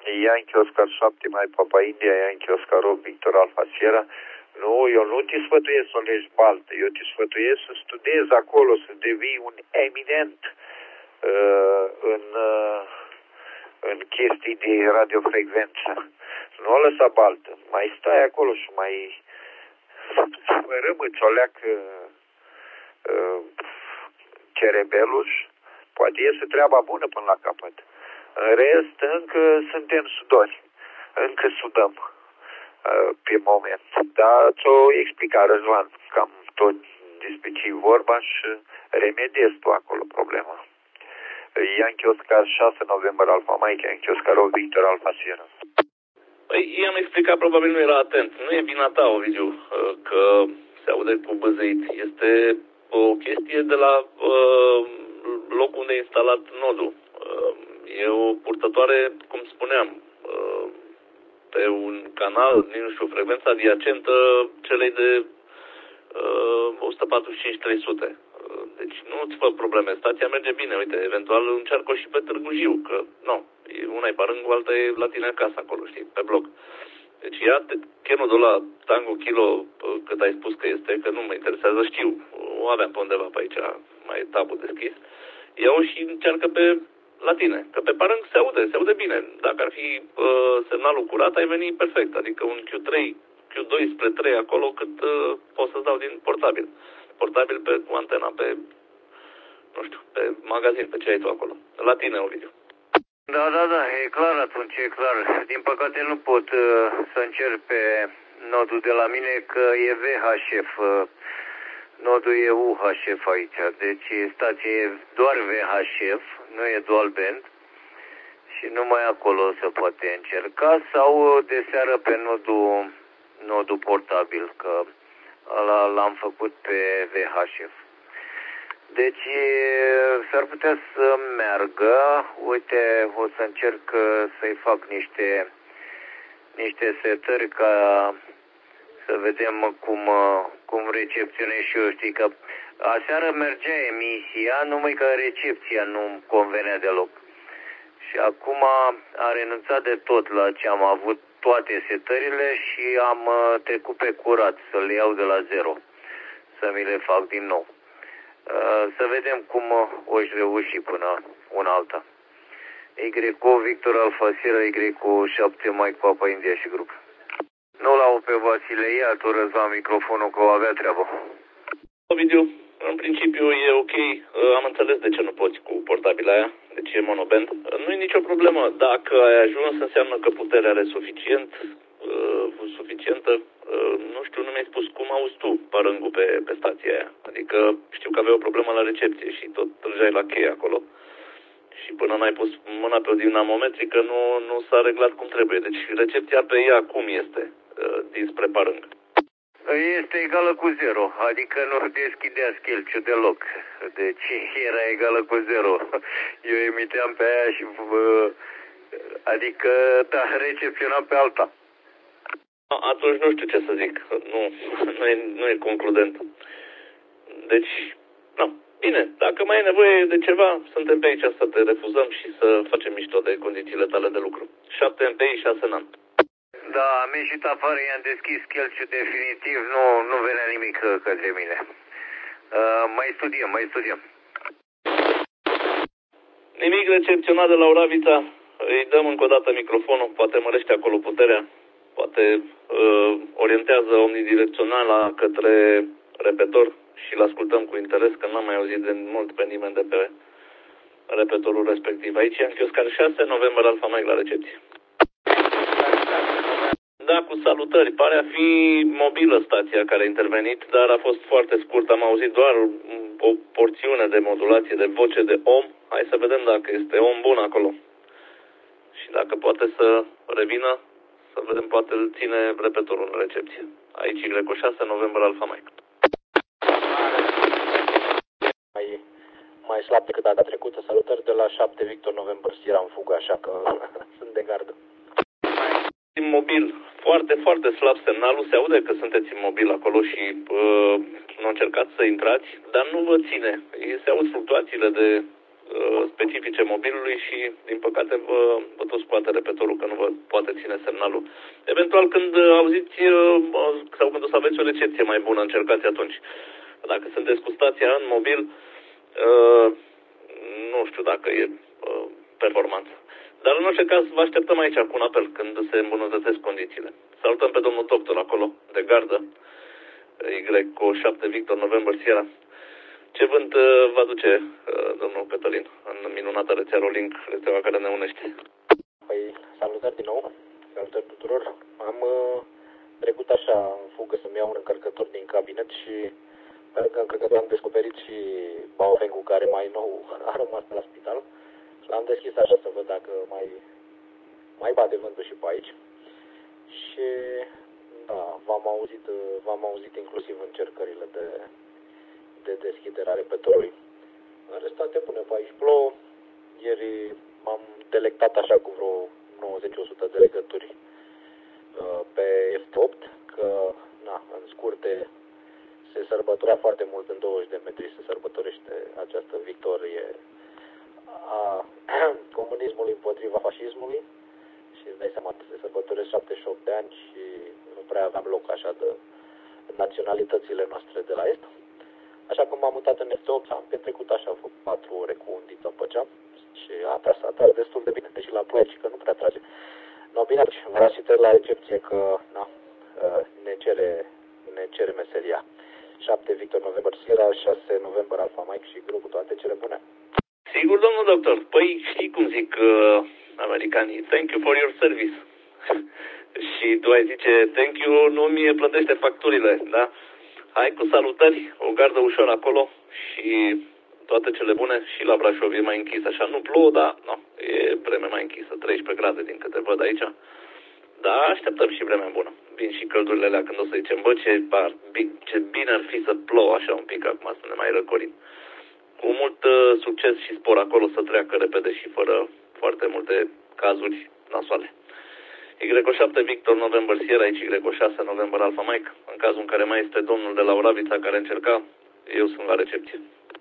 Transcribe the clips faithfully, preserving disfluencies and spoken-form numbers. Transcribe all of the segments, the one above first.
Yankee Oscar șapte, mai Papa India, Yankee Oscar opt, Victor Alpha Sierra. Nu, eu nu te sfătuiesc să o legi baltă, eu te sfătuiesc să studiezi acolo, să devii un eminent uh, în, uh, în chestii de radiofrecvență. Nu o lăsa baltă, mai stai acolo și mai râmâți o leacă uh, cerebelul și poate iese treaba bună până la capăt. În rest, încă suntem sudori, încă sudăm uh, pe moment. Dar ți-o explica Răzvan cam tot despre ce vorba și remediezi tu acolo problema. Yankee Oscar șase, November Alpha Mike, Yankee Oscar opt, Victor Alpha Sierra. Păi, i-am explicat, probabil nu era atent. Nu e vina ta, Ovidiu, că se aude cu băzăit. Este o chestie de la uh, locul unde e instalat nodul. Uh, e o purtătoare, cum spuneam, uh, pe un canal, nu știu, frecvența adiacentă celei de uh, o sută patruzeci și cinci trei sute. Uh, deci nu-ți fă probleme. Stația merge bine. Uite, eventual încearcă și pe Târgu Jiu, că nu. Una e Barângul, alta e la tine acasă acolo, știi, pe bloc. Deci ia chenul ăla Tango Kilo, cât ai spus că este, că nu mă interesează, știu, o aveam pe undeva pe aici, mai e tabul deschis. Ia-o și încearcă pe la tine, că pe Barâng se aude, se aude bine. Dacă ar fi uh, semnalul curat, ai venit perfect, adică un Q trei, Q doi spre trei acolo, cât uh, poți să-ți dau din portabil. Portabil pe cu antena, pe, nu știu, pe magazin, pe ce ai tu acolo. La tine, Ovidiu. Da, da, da, e clar atunci, e clar. Din păcate nu pot uh, să încerc pe nodul de la mine, că e V H F. Uh, nodul e U H F aici, deci stația e doar V H F, nu e dual band. Și numai acolo se poate încerca, sau de seară pe nodul, nodul portabil, că ăla l-am făcut pe V H F. Deci s-ar putea să meargă. Uite, o să încerc să-i fac niște, niște setări ca să vedem cum, cum recepționez și eu. Știi că aseară mergea emisia, numai că recepția nu convenea deloc. Și acum am renunțat de tot la ce am avut, toate setările, și am trecut pe curat să le iau de la zero, să mi le fac din nou. Să vedem cum o își reuși până una alta. Y cu Victor Alpha Sierra, Y cu șapte Mike Papa India și grup. Nu l-au pe Vasile, ia tu, Răzvan, microfonul, că o avea treabă. Ovidiu, în principiu e ok, am înțeles de ce nu poți cu portabila aia, de ce e monoband. Nu e nicio problemă, dacă ai ajuns înseamnă că puterea are suficient, uh, suficientă. Uh, nu știu, nu mi-ai spus cum auzi tu Barângul pe, pe stația aia. Adică știu că avea o problemă la recepție și tot trăgeai la cheie acolo. Și până n-ai pus mâna pe o dinamometrică nu, nu s-a reglat cum trebuie. Deci recepția pe ea cum este uh, dinspre Barâng? Este egală cu zero, adică nu deschidea schelciu deloc. Deci era egală cu zero. Eu emiteam pe aia și uh, adică da, recepționam pe alta. Atunci nu știu ce să zic. Nu, nu, e, nu e concludent. Deci, nu. Bine, dacă mai e nevoie de ceva, suntem pe aici să te refuzăm și să facem mișto de condițiile tale de lucru. șapte M P I, șase N A N. Da, am ieșit afară, i-am deschis chelciul definitiv, nu, nu venea nimic către mine. Uh, mai studiem, mai studiem. Nimic recepționat de la Oravița. Îi dăm încă o dată microfonul, poate mărește acolo puterea, poate uh, orientează omnidirecționala către repetor și îl ascultăm cu interes, că n-am mai auzit de mult pe nimeni de pe repetorul respectiv. Aici Yankee Oscar șase, November Alpha Mike la recepție. Da, cu salutări. Pare a fi mobilă stația care a intervenit, dar a fost foarte scurt. Am auzit doar o porțiune de modulație de voce de om. Hai să vedem dacă este om bun acolo. Și dacă poate să revină, să vedem, poate îl ține repetorul în recepție. Aici Y cu șase, November Alpha Mike. Mai, mai slab decât data trecută. Salutări de la șapte Victor November Sierra în fugă, așa că sunt de gardă. Imobil, foarte, foarte slab semnalul, se aude că sunteți imobil acolo și uh, nu încercați să intrați, dar nu vă ține. Se aud fluctuațiile de specifice mobilului și, din păcate, vă, vă tot scoate repetorul că nu vă poate ține semnalul. Eventual, când auziți sau când o să aveți o recepție mai bună, încercați atunci. Dacă sunteți cu stația în mobil, nu știu dacă e performanță. Dar, în orice caz, vă așteptăm aici cu un apel când se îmbunătățesc condițiile. Salutăm pe domnul doctor acolo, de gardă, Y cu șapte Victor November Sierra. Ce vânt uh, va duce uh, domnul Cătălin în minunata rețea Rolling, rețeaua care ne unește? Păi, salutări din nou, salutări tuturor. Am uh, trecut așa în fugă să-mi iau un încărcător din cabinet și pe lângă încărcător am descoperit și Baofeng-ul care mai nou a rămas la spital. L-am deschis așa să văd dacă mai, mai bate vântul și pe aici. Și da, v-am auzit, v-am auzit inclusiv încercările de, de deschidere a repetorului. În rest, toate bune, pe aici plouă. Ieri m-am delectat așa cu vreo nouăzeci la o sută de legături uh, pe F opt, că na, în scurte se sărbătorea foarte mult, în douăzeci de metri se sărbătorește această victorie a comunismului împotriva fascismului. Și îți dai seama, se sărbătoresc șaptezeci și opt de ani și nu prea aveam loc așa de naționalitățile noastre de la Est. Așa că m-am mutat în F opt, am petrecut așa, am făcut patru ore cu undița pe geam și a tras, a tras destul de bine, deși la ploaie și că nu prea trage. No, bine, vreau să trec la recepție că na, ne cere, ne cere meseria. șapte Victor November Sierra, șase November Alpha Mike și grupul, toate cele bune. Sigur, domnul doctor. Păi știi cum zic uh, americanii, thank you for your service. Și tu ai zice, thank you, nu mi plătește facturile, da? Hai cu salutări, o gardă ușor acolo și toate cele bune. Și la Brașov e mai închis, așa, nu plouă, dar no, e vreme mai închisă, treisprezece grade din câte văd aici. Da, așteptăm și vremea bună. Vin și căldurile alea când o să zicem, bă, ce, bar, ce bine ar fi să plouă așa un pic acum, să ne mai răcorim. Cu mult uh, succes și spor acolo să treacă repede și fără foarte multe cazuri nasoale. Y șapte Victor November Sierra, aici Y șase November Alpha Mike. În cazul în care mai este domnul de la Oravița care încerca, eu sunt la recepție.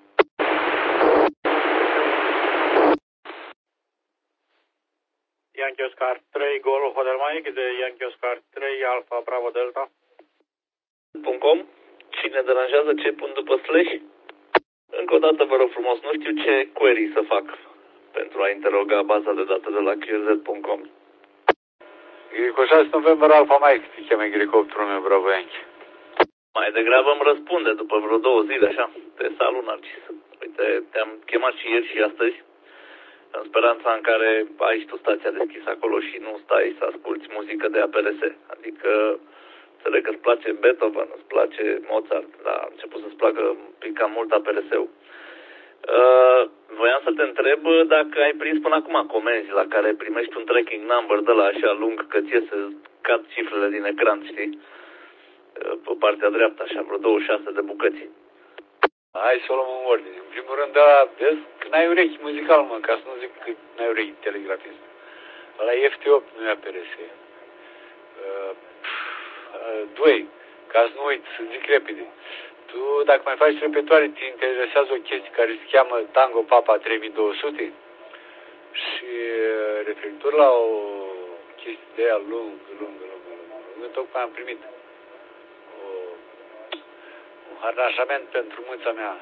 Yankee Oscar trei Golf Hotel Mike de Yankee Oscar trei Alpha Bravo Delta. .com. Cine deranjează, ce pun după slash? Încă o dată vă rog frumos, nu știu ce query să fac pentru a interoga baza de date de la clearz punct com. Y șase November Alpha Mike, te cheamă Y opt Romeo Bravo Yankee. Mai degrabă îmi răspunde după vreo două zile, așa. Te salut, Narcis. Uite, te-am chemat și ieri și astăzi, în speranța în care ai și tu stația deschisă acolo și nu stai să asculti muzică de A P R S. Adică, înțeleg că îți place Beethoven, îți place Mozart, dar a început să-ți placă un pic cam mult A P R S-ul. Uh, voiam să te întreb dacă ai prins până acum comenzi la care primești un tracking number de la așa lung că ție să cad cifrele din ecran, știi? Uh, pe partea dreaptă, așa, vreo douăzeci și șase de bucăți. Hai să o luăm în ordine. În primul rând, da, vezi că n-ai urechi muzical, mă, ca să nu zic că n-ai urechi telegrafist. Ăla e F opt, nu e A P R S. Uh, doi, ca să nu uit, să zic repede. Tu, dacă mai faci repetoare, te interesează o chestie care se cheamă Tango Papa trei mii două sute și referitor la o chestie de aia lungă, lungă, lungă, lungă, tocmai am primit o, un aranjament pentru mâța mea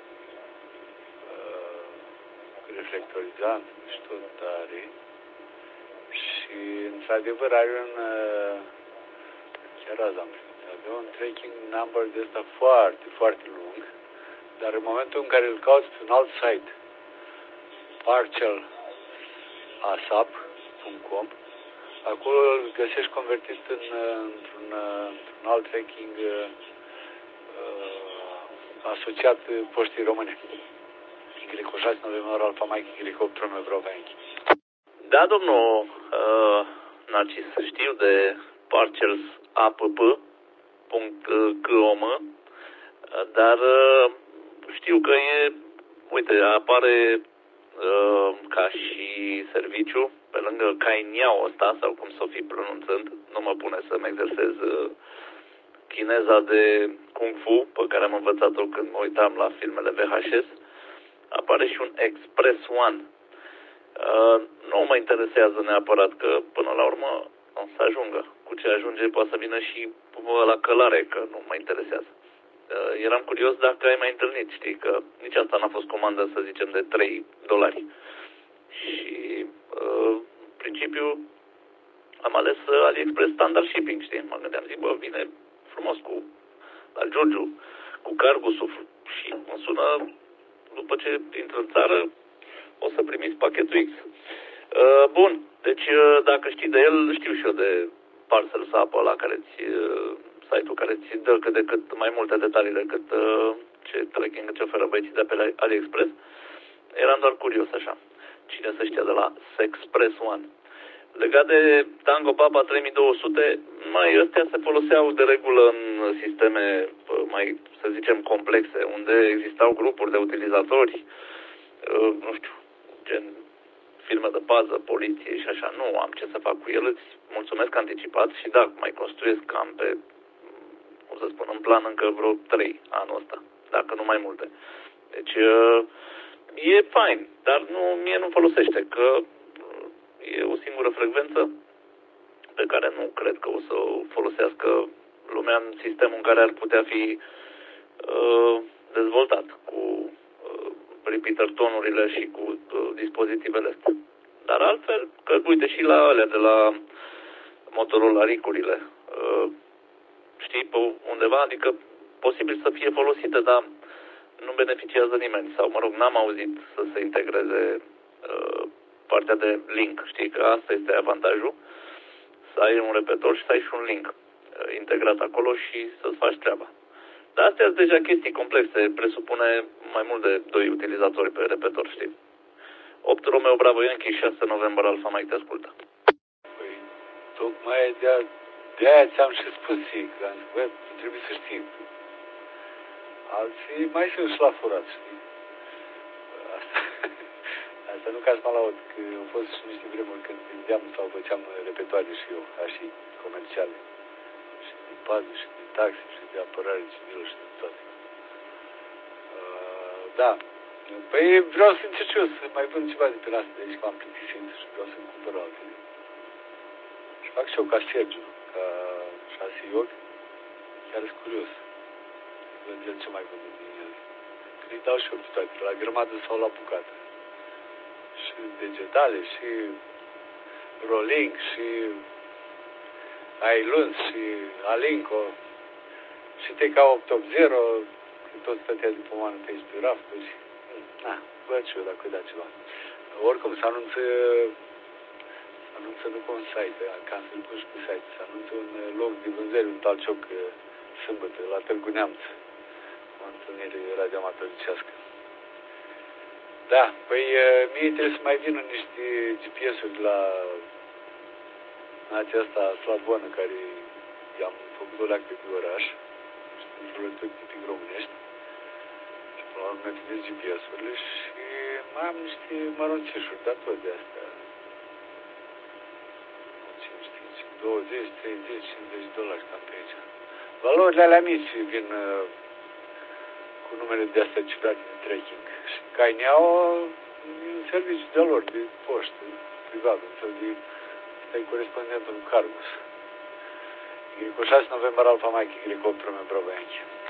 uh, reflectorizant și tot tare și, într-adevăr, are un uh, chiar azi am primit. Avea un tracking number de ăsta foarte, foarte lung, dar în momentul în care îl cauți pe un alt site, partial asap punct com, acolo îl găsești convertit în, într-un, într-un alt tracking uh, asociat poștii române. Y șase November Alpha Mike, Y opt Romeo Bravo Yankee. Da, domnul uh, Narcis, știu de partials app punct com, dar știu că e, uite, apare uh, ca și serviciu pe lângă Cainiao ăsta, sau cum să o fi pronunțând, nu mă pune să-mi exersez uh, chineza de Kung Fu, pe care am învățat-o când mă uitam la filmele V H S. apare și un Express One. Uh, nu mă interesează neapărat, că până la urmă o să ajungă. Cu ce ajunge poate să vină și la călare, că nu mă interesează. Uh, eram curios dacă ai mai întâlnit, știi, că nici asta n-a fost comandă, să zicem, de trei dolari. Și uh, în principiu am ales uh, AliExpress Standard Shipping, știi? Mă gândeam, zic, bă, vine frumos cu la Giurgiu, cu cargosul și mă sună după ce intră în țară, o să primiți pachetul X. Uh, bun, deci uh, dacă știi de el, știu și eu de Parcel Sap ăla care ți, uh, site-ul care ți dă cât de cât mai multe detalii decât uh, ce tracking ce oferă băieții de pe AliExpress. Eram doar curios așa. Cine să știa de la Sexpress One. Legat de Tango Papa trei mii două sute, mai ăstea se foloseau de regulă în sisteme mai, să zicem, complexe, unde existau grupuri de utilizatori, nu știu, gen firme de pază, poliție și așa. Nu am ce să fac cu el, îți mulțumesc anticipat și da, mai construiesc cam pe, cum să spun, în plan încă vreo trei anul ăsta, dacă nu mai multe. Deci e fain, dar nu, mie nu folosește, că e o singură frecvență pe care nu cred că o să o folosească lumea în sistemul în care ar putea fi uh, dezvoltat cu uh, repeater tonurile și cu uh, dispozitivele astea. Dar altfel, că uite și la alea de la Motorola ricurile, uh, știi, pe undeva, adică posibil să fie folosite, dar nu beneficiază nimeni. Sau, mă rog, n-am auzit să se integreze uh, partea de link. Știi că asta este avantajul, să ai un repetor și să ai și un link uh, integrat acolo și să-ți faci treaba. Dar astea sunt deja chestii complexe, presupune mai mult de doi utilizatori pe repetor, știi? opt Romeo Bravo Yankee, șase November Alfa Mike, te ascultă. Păi, tocmai de-aia, de-aia ți-am și spus, că am zis, bă, trebuie să știm. Alții mai sunt și la furat, știi? Asta, asta nu ca să mă laud, că au fost și niște vremuri când vindeam sau făceam repetoare și eu, ca și comerciale. Și de pază, și de taxe, și de apărare civilă, și de toate. Uh, da. Păi vreau să încerc eu să mai vând ceva de pe asta de aici, că am plictisit și vreau să-mi cumpăr altele. Și fac și eu ca Sergiu, ca șase iochi, chiar sunt curios. Văd el ce mai vândut din el. Că îi dau și eu pe toate, la grămadă sau la bucată. Și degetale, și rolling, și Ailuns, și Alinco, și T K opt opt zero, când tot stătea de pomană pe aici pe rafturi. Na, văd și eu dacă îi da ceva. Oricum, se anunță, se anunță nu pe un site, ca să-l pun și pe site, se anunță un loc de vânzări, un talcioc, sâmbătă, la Târgu Neamț. O întâlnire radioamatoricească. Da, păi mie trebuie să mai vină niște G P S-uri la nația asta slavonă, care i-am făcut o leacă de oraș, și înjurături tipic românești. Și până la urmă mi-am G P S-urile și mai am niște mărunțișuri, dar tot de astea. Cine știe, douăzeci, treizeci, cincizeci de dolari cam pe aici. Valorile alea mici vin uh, cu numele de astea ciudate de trekking. Și Caineau e un serviciu de lor, de poștă, privat, un fel de stai corespondentul în Cargus. Y șase November Alfa Mike, Y opt Romeo Bravo Yankee.